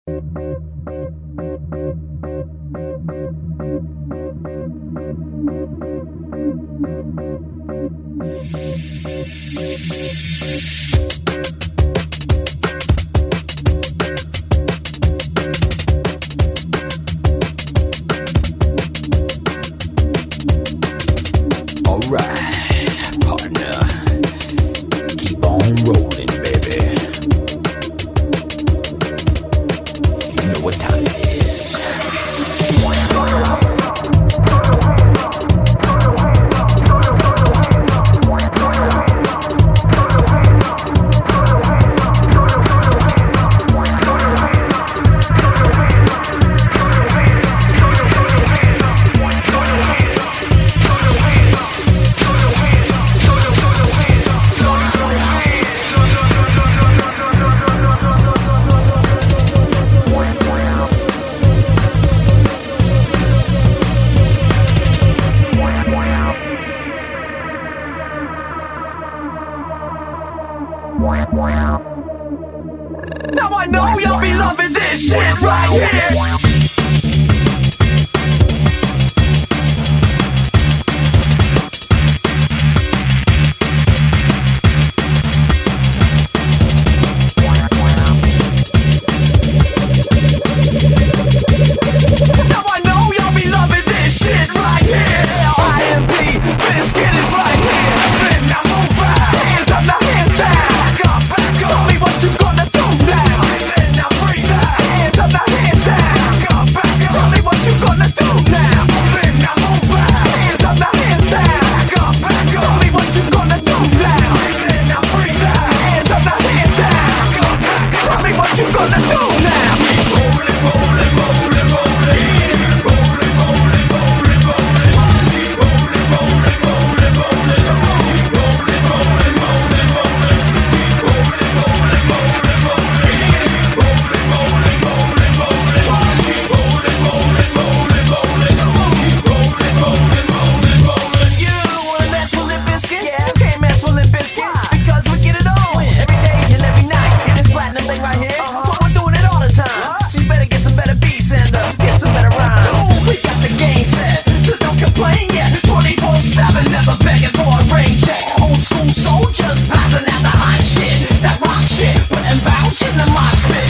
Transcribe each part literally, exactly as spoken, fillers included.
Alright, partner, keep on rolling, baby. You know what time it is. Now I know y'all be loving this shit right here. Now I know y'all be loving this shit right here. I M P, Biscuit is right here. Then now move right, hands up, now hands down. Back up, back up. Tell me what you gonna do now. Then now breathe out, hands up, now hands down. Back up, back up. Tell me what you gonna do now. Then now move right, hands up, now hands down. Back up, back up. Tell me what you gonna do now. Then now breathe out, hands up, now hands down. Back up, back up. Tell me what you gonna do now. Rolling, rolling, rolling, rolling. Rolling, rolling, rolling, rolling. Rolling, rolling, rolling, rolling. Rolling, rolling, rolling, rolling. Rolling, rolling, rolling, rolling. Rolling, rolling, rolling, rolling. Rolling, rolling, rolling, rolling. Rolling, rolling, rolling, rolling. You wanna mess with Limp Bizkit? Yeah. You can't mess with Limp Bizkit because we get it on every day and every night. Get this platinum thing right here. But we're doing it all the time. So you better get some better beats and uh, get some better rhymes. Ooh, we got the game set, so don't complain yet. twenty-four seven, never begging for a rain check. Old school soldiers passing out the hot shit, that rock shit, putting bounce in the mosh pit.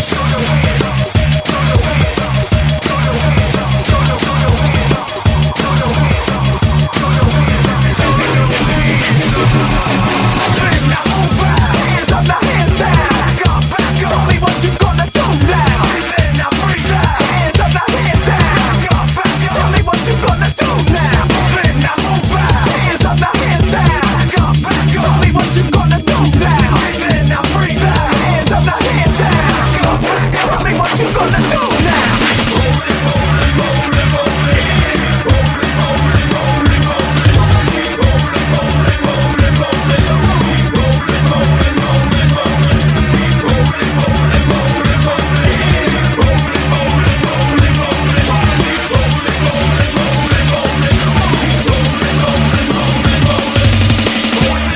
Now move right, hands up, now hands down. Back up, back up. Tell me what you gonna do now. Then now breathe out, hands up, now hands down. Back up, back up. Tell me what you gonna do now. Then now move right, hands up, now hands down. Back up, back up. Tell me what you gonna do now. Then now breathe out, hands up, now hands down. Back up, back up. Tell me what you gonna do now. Rolling, rolling, rolling, rolling. Rolling, rolling, rolling, rolling. Rolling, rolling, rolling, rolling. Rolling, rolling, rolling, rolling. Rolling, rolling, rolling, rolling. Rolling, rolling, rolling, rolling. Rolling, rolling, rolling, rolling. Rolling, rolling, rolling, rolling.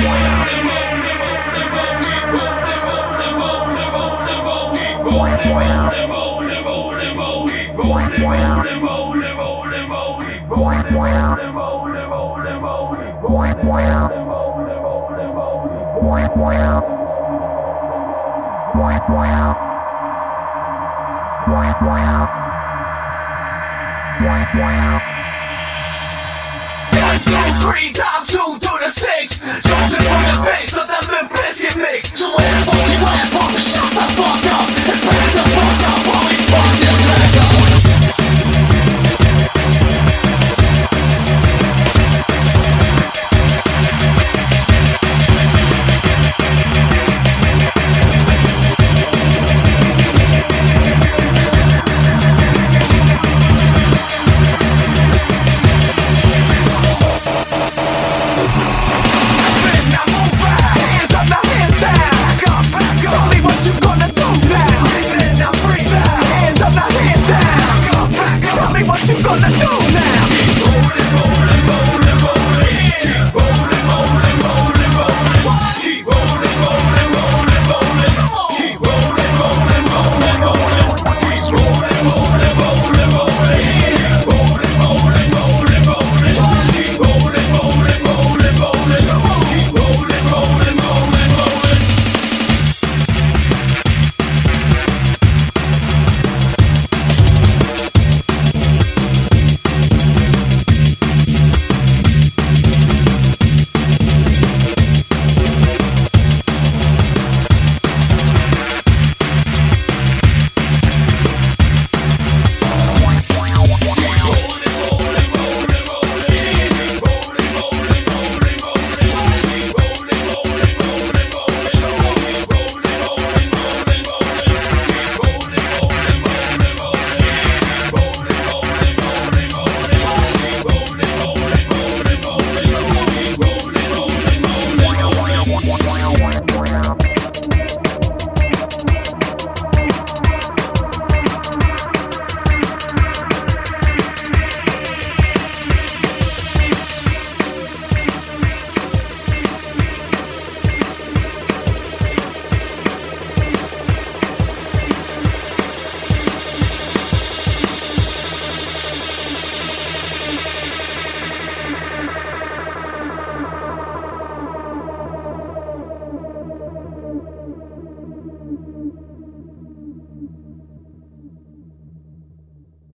One, two, three, time two to the six. Chosen from the face of that Limp Bizkit mix. So when the fuck you at, shut the fuck up and bring the